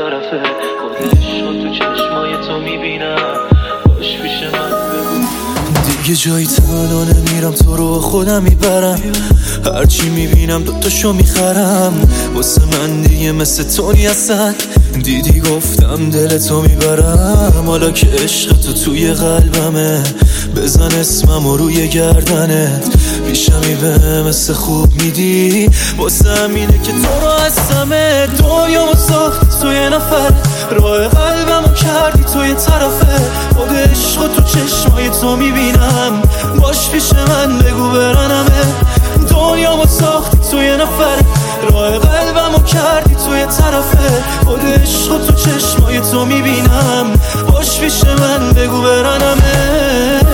طرفه خودش رو تو چشمای تو میبینم باش پیش من بگو دیگه جایی تنها نمیرم تو رو خودم میبرم هرچی میبینم دوتاشو میخرم واسه من دیگه مثل تو نیستن دیدی گفتم دل تو میبرم حالا که عشق تو توی قلبمه بزن اسمم روی گردنت پیشمی به مثل خوب میدی واسه همینه که تو رو هستمه دنیامو ساختی تو یه نفر راه قلبمو کردی تو یه طرفه خود عشق تو چشمای تو میبینم باش پیش من بگو برنمه دنیامو ساختی تو یه نفر راه قلبمو کردی تو یه طرفه خود عشق تو چشمای تو میبینم باش پیش من بگو برنمه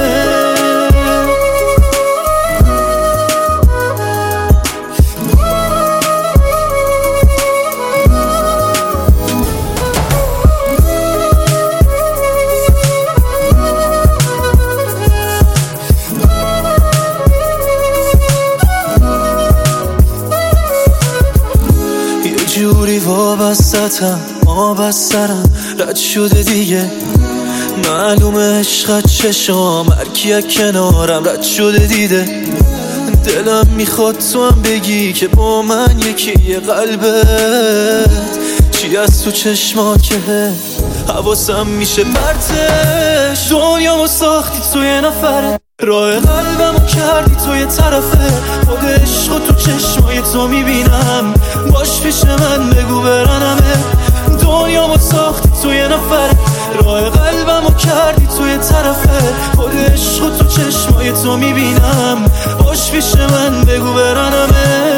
جوری وابستم آب از سرم رد شده دیگه معلومه عشقت چشام هرکی از کنارم رد شده دیده دلم میخواد تو هم بگی که با من یکیه قلبت چی از تو چشماته حواسم میشه پرتش دنیامو ساختی تو یه نفره راه قلبمو کردی تو یه طرفه خود عشق تو چشمای تو میبینم باش پیش من بگو برنمه دنیامو ساختی تو یه نفر راه قلبمو کردی تو یه طرفه خود عشق تو چشمای تو میبینم باش پیش من بگو برنمه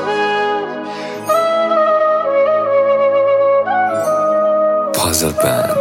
Puzzle Band.